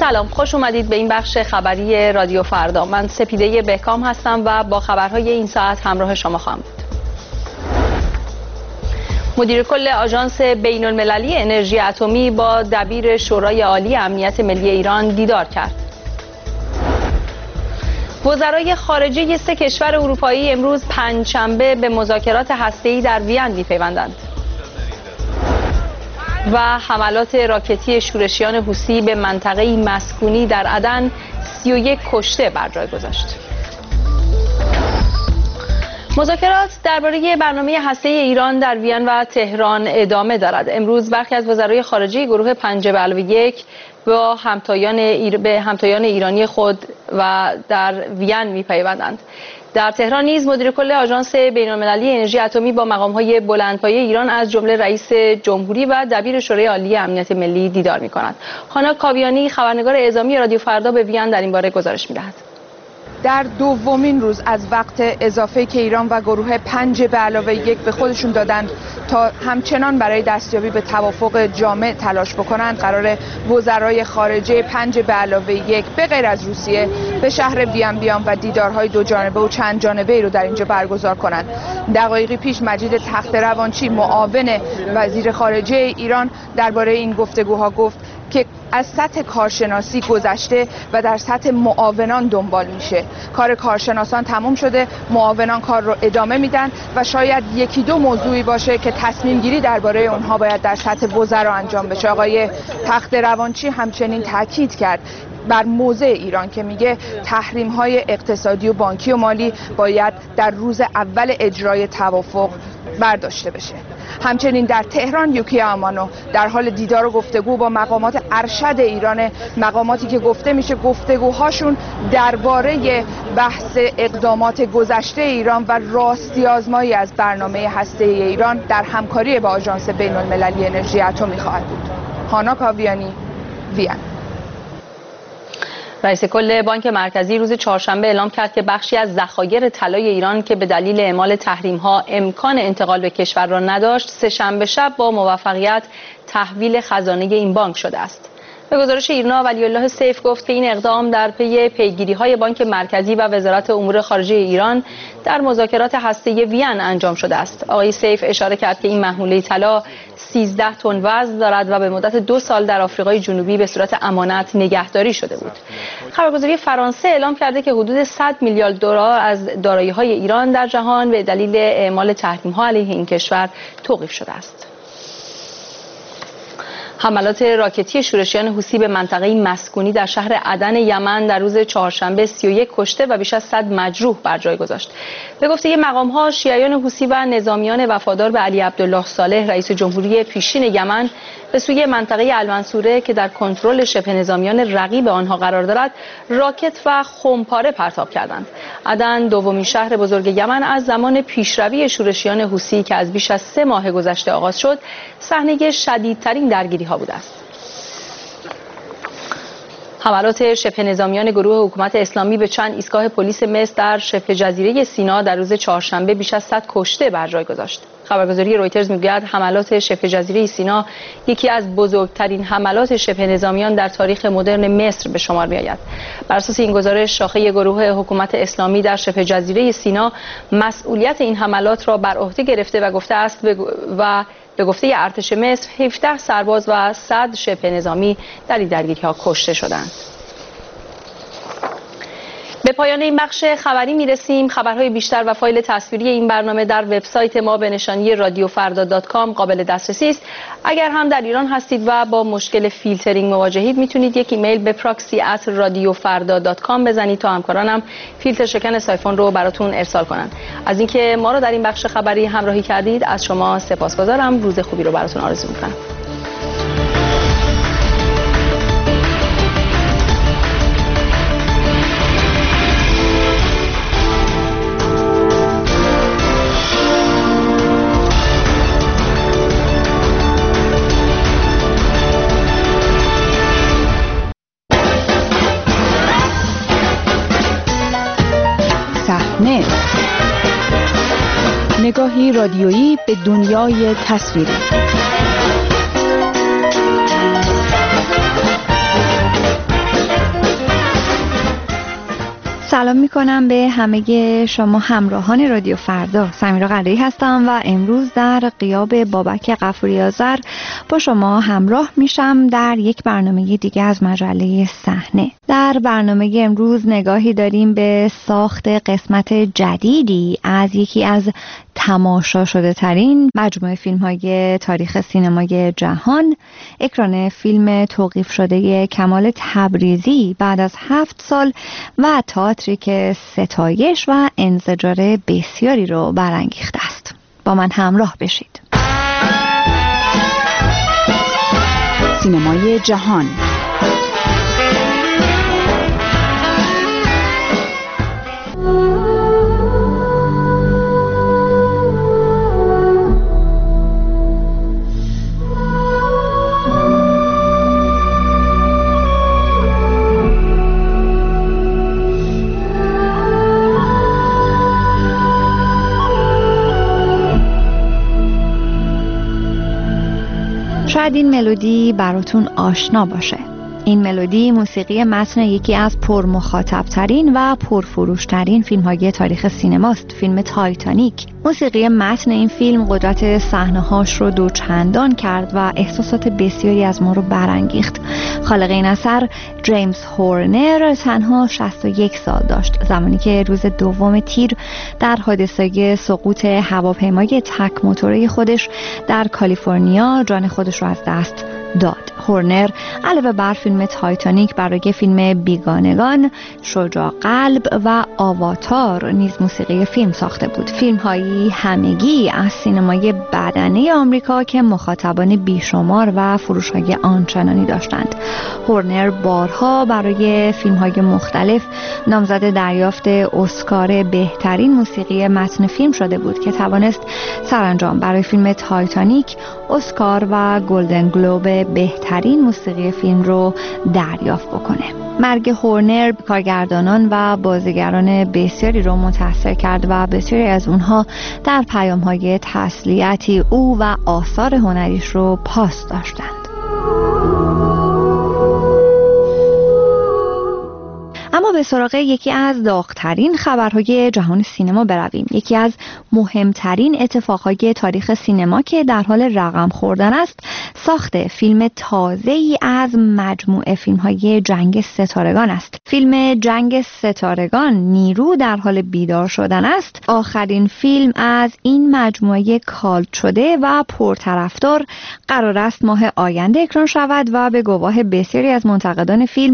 سلام، خوش اومدید به این بخش خبری رادیو فردا. من سپیده بهکام هستم و با خبرهای این ساعت همراه شما خواهم بود. مدیر کل آژانس بین المللی انرژی اتمی با دبیر شورای عالی امنیت ملی ایران دیدار کرد. وزرای خارجه 3 کشور اروپایی امروز پنجشنبه به مذاکرات هسته‌ای در وین می‌پیوندند. و حملات راکتی شورشیان حوثی به منطقه مسکونی در عدن 31 کشته بر جای گذاشت. مذاکرات درباره برنامه هسته‌ای ایران در وین و تهران ادامه دارد. امروز برخی از وزرای خارجه گروه 5+1 با همتایان ایرانی خود و در وین می‌پیوندند. در تهران نیز مدیر کل آژانس بین‌المللی انرژی اتمی با مقام‌های بلندپایه ایران از جمله رئیس جمهوری و دبیر شورای عالی امنیت ملی دیدار می‌کند. خانا کاویانی خبرنگار اعزامی رادیو فردا به وین در این باره گزارش می‌دهد. در دومین روز از وقت اضافه که ایران و گروه 5+1 به خودشون دادند تا همچنان برای دستیابی به توافق جامع تلاش بکنند، قرار وزرای خارجه 5+1 به غیر از روسیه به شهر وین بیان و دیدارهای 2 جانبه و چند جانبه‌ای رو در اینجا برگزار کنند. دقایقی پیش مجید تخت‌روانچی معاون وزیر خارجه ایران درباره این گفتگوها گفت که از سطح کارشناسی گذشته و در سطح معاونان دنبال میشه. کار کارشناسان تموم شده، معاونان کار رو ادامه میدن و شاید 1-2 موضوعی باشه که تصمیم گیری درباره اونها باید در سطح وزرا انجام بشه. آقای تخت‌روانچی همچنین تاکید کرد بر موضع ایران که میگه تحریم‌های اقتصادی و بانکی و مالی باید در روز اول اجرای توافق برداشته بشه. همچنین در تهران یوکی آمانو در حال دیدار و گفتگو با مقامات ارشد ایران، مقاماتی که گفته میشه گفتگوهاشون درباره بحث اقدامات گذشته ایران و راستی آزمایی از برنامه هسته‌ای ایران در همکاری با آژانس بین المللی انرژی اتمی خواهد بود. خانا کاویانی، وین. رئیس کل بانک مرکزی روز چهارشنبه اعلام کرد که بخشی از ذخایر طلای ایران که به دلیل اعمال تحریم‌ها امکان انتقال به کشور را نداشت، سه‌شنبه شب با موفقیت تحویل خزانه این بانک شده است. به گزارش ایرنا ولی‌الله سیف گفت که این اقدام در پی پیگیری‌های بانک مرکزی و وزارت امور خارجه ایران در مذاکرات هسته‌ای وین انجام شده است. آقای سیف اشاره کرد که این محموله طلا 13 تن وزن دارد و به مدت 2 سال در آفریقای جنوبی به صورت امانت نگهداری شده بود. خبرگزاری فرانسه اعلام کرده که حدود 100 میلیارد دلار از دارایی‌های ایران در جهان به دلیل اعمال تحریم‌ها علیه این کشور توقیف شده است. حملات راکتی شورشیان حوثی به منطقه مسکونی در شهر عدن یمن در روز چهارشنبه 31 کشته و بیش از 100 مجروح بر جای گذاشت. به گفته مقام‌ها، شیعیان حوثی و نظامیان وفادار به علی عبدالله صالح رئیس جمهوری پیشین یمن به سوی منطقه المنصوره که در کنترل شبه نظامیان رقیب آنها قرار دارد، راکت و خمپاره پرتاب کردند. عدن دومین شهر بزرگ یمن از زمان پیشروی شورشیان حوثی که از بیش از 3 ماه گذشته آغاز شد، صحنه شدیدترین درگیری‌ها بوده است. حملات شبه نظامیان گروه حکومت اسلامی به چند ایستگاه پلیس مصر در شبه جزیره سینا در روز چهارشنبه بیش از 100 کشته بر جای گذاشت. خبرگزاری رویترز میگوید حملات شبه جزیره سینا یکی از بزرگترین حملات شبه نظامیان در تاریخ مدرن مصر به شمار میآید. بر اساس این گزارش، شاخه گروه حکومت اسلامی در شبه جزیره سینا مسئولیت این حملات را بر عهده گرفته و گفته است به گفته ارتش مصر 17 سرباز و 100 شبه نظامی در این درگیری‌ها کشته شدند. به پایان این بخش خبری میرسیم. خبرهای بیشتر و فایل تصویری این برنامه در وبسایت ما به نشانی radiofarda.com قابل دسترسی است. اگر هم در ایران هستید و با مشکل فیلترینگ مواجهید، میتونید یک ایمیل به proxy@radiofarda.com بزنید تا همکارانم فیلتر شکن سایفون رو براتون ارسال کنند. از اینکه ما رو در این بخش خبری همراهی کردید از شما سپاسگزارم. روز خوبی رو براتون آرزو میکنم. نگاهی رادیویی به دنیای تصویری. سلام میکنم به همه شما همراهان رادیو فردا. سمیرا قلعه‌ای هستم و امروز در غیاب بابک غفوری آذر با شما همراه میشم در یک برنامه دیگه از مجله صحنه. در برنامه امروز نگاهی داریم به ساخت قسمت جدیدی از یکی از تماشا شده ترین مجموعه فیلم های تاریخ سینمای جهان، اکران فیلم توقیف شده کمال تبریزی بعد از 7 سال و تئاتری که ستایش و انزجار بسیاری رو برانگیخته است. با من همراه بشید. سینمای جهان. شاید این ملودی براتون آشنا باشه. این ملودی موسیقی متن یکی از پرمخاطب‌ترین و پرفروش‌ترین فیلم‌های تاریخ سینماست، فیلم تایتانیک. موسیقی متن این فیلم قدرت صحنه‌هاش رو دوچندان کرد و احساسات بسیاری از ما رو برانگیخت. خالق این اثر جیمز هورنر تنها 61 سال داشت زمانی که روز 2 تیر در حادثه سقوط هواپیمای تک موتوره خودش در کالیفرنیا جان خودش رو از دست داد. هورنر علاوه بر فیلم تایتانیک برای فیلم بیگانگان، شجاع قلب و آواتار نیز موسیقی فیلم ساخته بود. فیلم‌هایی همگی از سینمای بدنه آمریکا که مخاطبان بیشمار و فروش‌های آنچنانی داشتند. هورنر بارها برای فیلم‌های مختلف نامزد دریافت اسکار بهترین موسیقی متن فیلم شده بود که توانست سرانجام برای فیلم تایتانیک اسکار و گلدن گلوب بهترین موسیقی فیلم رو دریافت بکنه. مرگ هورنر کارگردانان و بازیگران بسیاری رو متاثر کرد و بسیاری از اونها در پیام‌های تسلیتی او و آثار هنریش رو پاس داشتند. اما به سراغ یکی از داغ‌ترین خبرهای جهان سینما برویم. یکی از مهمترین اتفاقهای تاریخ سینما که در حال رقم خوردن است، ساخت فیلم تازه‌ای از مجموعه فیلم‌های جنگ ستارگان است. فیلم جنگ ستارگان نیرو در حال بیدار شدن است. آخرین فیلم از این مجموعه کالت شده و پرطرفدار قرار است ماه آینده اکران شود و به گواه بسیاری از منتقدان فیلم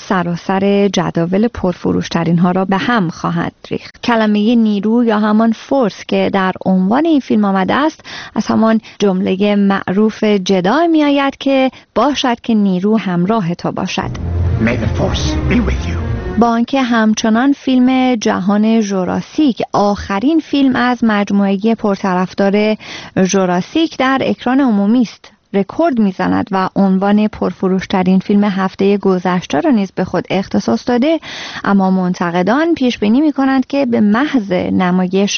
سراسر جداول پرفروشترین ها را به هم خواهد ریخت. کلمه نیرو یا همان فورس که در عنوان این فیلم آمده است از همان جمله معروف جدای می آید که باشد که نیرو همراه تو باشد. May the force be with you. با آنکه همچنان فیلم جهان ژوراسیک، آخرین فیلم از مجموعه پرطرفدار ژوراسیک، در اکران عمومی است، رکورد میزند و عنوان پرفروشترین فیلم هفته گذشته را نیز به خود اختصاص داده، اما منتقدان پیش بینی می‌کنند که به محض نمایش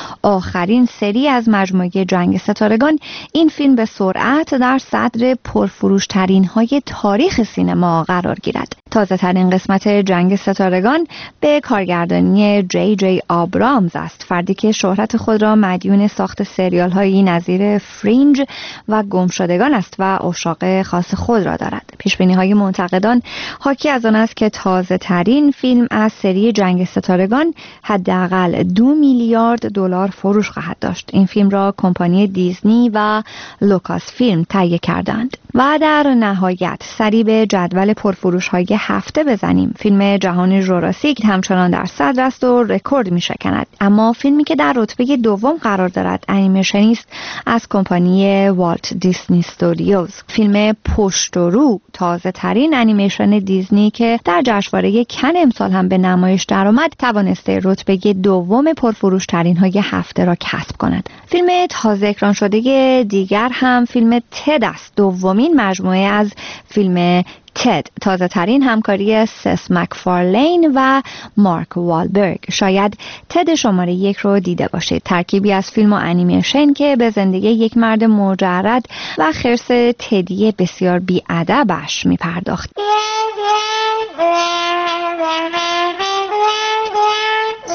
آخرین سری از مجموعه جنگ ستارگان این فیلم به سرعت در صدر پرفروشترین های تاریخ سینما قرار گیرد. تازه ترین قسمت جنگ ستارگان به کارگردانی جی آبرامز است، فردی که شهرت خود را مدیون ساخت سریال هایی نظیر فرینج و گمشدگان است و عشاق خاص خود را دارد. پیشبینی های منتقدان حاکی از آن است که تازه ترین فیلم از سری جنگ ستارگان حداقل 2 میلیارد دلار فروش خواهد داشت. این فیلم را کمپانی دیزنی و لوکاس فیلم تهیه کردند. و در نهایت سری به جدول پرفروش های هفته بزنیم. فیلم جهان ژوراسیک همچنان در صدر است و رکورد می‌شکند، اما فیلمی که در رتبه دوم قرار دارد انیمیشنی است از کمپانی والت دیزنی استودیوز. فیلم پشت و رو، تازه ترین انیمیشن دیزنی که در جشنواره کن امسال هم به نمایش درآمد، توانسته رتبه دوم پرفروش ترین های هفته را کسب کند. فیلم تازه اکران شده دیگر هم فیلم تد است، دومین مجموعه از فیلم تد، تازه ترین همکاری سس مکفارلین و مارک والبرگ. شاید تد شماره 1 رو دیده باشید، ترکیبی از فیلم و انیمیشن که به زندگی یک مرد مجرد و خرس تدی بسیار بی‌ادبش می‌پرداخت.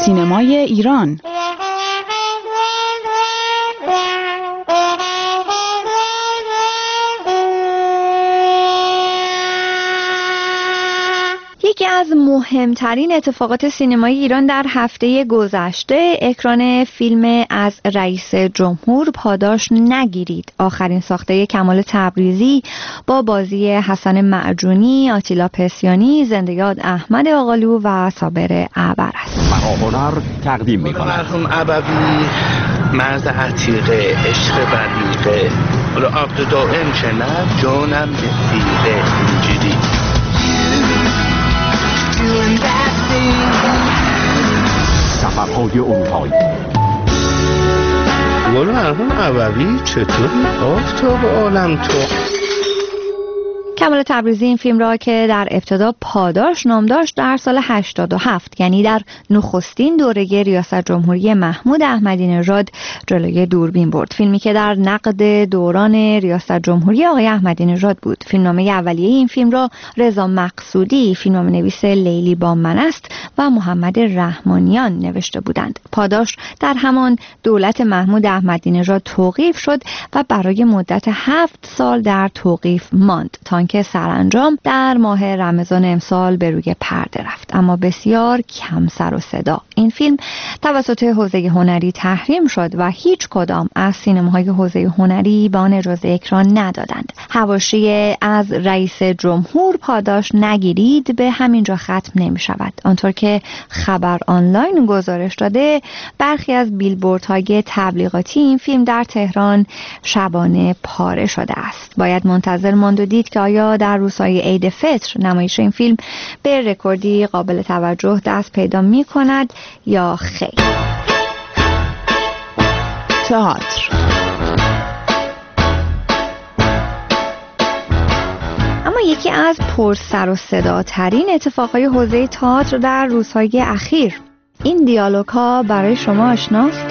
سینمای ایران. یکی از مهمترین اتفاقات سینمایی ایران در هفته گذشته اکران فیلم از رئیس جمهور پاداش نگیرید، آخرین ساخته کمال تبریزی با بازی حسن معجونی، آتیلا پسیانی، زنده‌یاد احمد آقالو و صابر اعبر است. هنر تقدیم می‌کند. مرحوم ابوی مرد عتیقه، عشق بلیغه، حالا عبد دائم که نه جانم رفیقه. اینجوری سفرهای اروپایی. گل مرحوم ابوی چطوری آفتاب عالم تو؟ کمال تبریزی این فیلم را که در ابتدا پاداش نام داشت در سال 87 یعنی در نخستین دوره ریاست جمهوری محمود احمدی نژاد جلوی دوربین برد. فیلمی که در نقد دوران ریاست جمهوری آقای احمدی نژاد بود. فیلمنامه اولیه این فیلم را رضا مقصودی، فیلمنامه نویس لیلی با من است و محمد رحمانیان نوشته بودند. پاداش در همان دولت محمود احمدی نژاد توقیف شد و برای مدت 7 سال در توقیف ماند تا که سرانجام در ماه رمضان امسال به روی پرده رفت، اما بسیار کم سر و صدا. این فیلم توسط حوزه هنری تحریم شد و هیچ کدام از سینماهای حوزه هنری به آن اجازه اکران ندادند. حواشی از رئیس جمهور پاداش نگیرید به همین جا ختم نمی شود. آنطور که خبر آنلاین گزارش داده، برخی از بیلبوردهای تبلیغاتی این فیلم در تهران شبانه پاره شده است. باید منتظر ماند و دید که آیا در روزهای عید فطر نمایش این فیلم به رکوردی قابل توجه دست پیدا می کند یا خیر. تئاتر. اما یکی از پر سر و صدا ترین اتفاقهای حوزه تئاتر در روزهای اخیر، این دیالوگ ها برای شما آشناست؟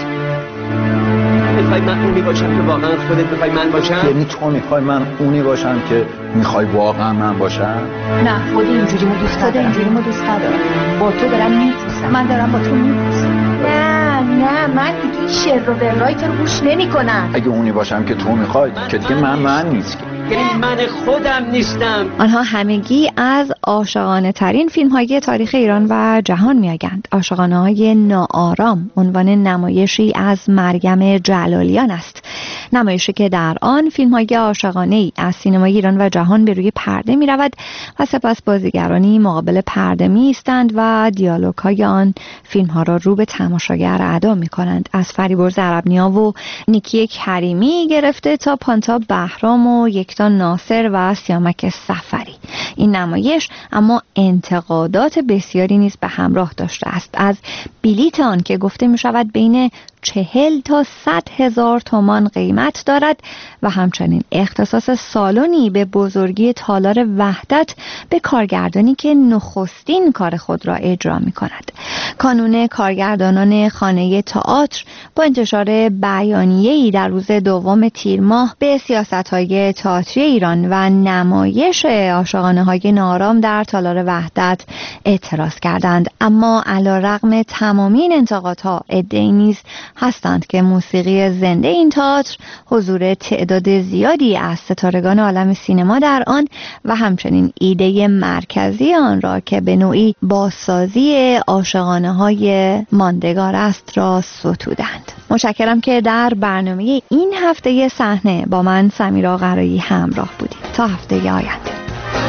میخوای من اونی باشم که واقعا خودت میخوای من باشم؟ یعنی تو میخوای من اونی باشم که میخوای واقعا من باشم؟ نه، خود اینجوریمو دوست ندارم. با تو دارم میپوسم. من دارم با تو میپوسم. نه من دیگه این شر و ورایی تو رو گوش نمی‌کنم. اگه اونی باشم که تو میخوای که دیگه من نیست. یعنی من خودم نیستم. آنها همگی از عاشقانه ترین فیلم های تاریخ ایران و جهان میآیند. عاشقانه های ناآرام عنوان نمایشی از مریم جلالیان است. نمایشی که در آن فیلم های عاشقانه ای از سینمای ایران و جهان به روی پرده می رود و سپس بازیگرانی مقابل پرده می ایستند و دیالوگ های آن فیلم ها را رو به تماشاگر ادا می کنند. از فریبرز عربنیا و نیکی کریمی گرفته تا پانتا بهرام و یکتا ناصر و سیامک سفری. این نمایش اما انتقادات بسیاری نیز به همراه داشته است. از بلیت آن که گفته می شود بین 40 تا 100 هزار تومان قیمت دارد و همچنین اختصاص سالنی به بزرگی تالار وحدت به کارگردانی که نخستین کار خود را اجرا می کند. کانون کارگردانان خانه تئاتر با انتشار بیانیه‌ای در روز 2 تیر ماه به سیاست‌های تئاتری ایران و نمایش عاشقانه‌های ناآرام در تالار وحدت اعتراض کردند. اما علی‌رغم تمامی این انتقادها عده‌ای نیز هستند که موسیقی زنده این تئاتر، حضور تعداد زیادی از ستارگان عالم سینما در آن و همچنین ایده مرکزی آن را که به نوعی بازسازی عاشقانه‌های ماندگار است را ستودند. متشکرم که در برنامه این هفته صحنه با من سمیرا قرایی همراه بودید. تا هفته آینده.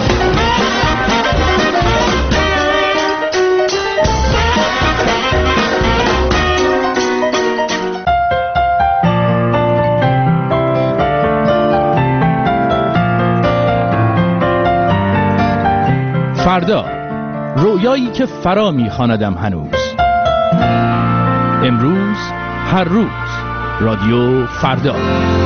فردا، رویایی که فرا می‌خواندم هنوز. امروز، هر روز، رادیو فردا.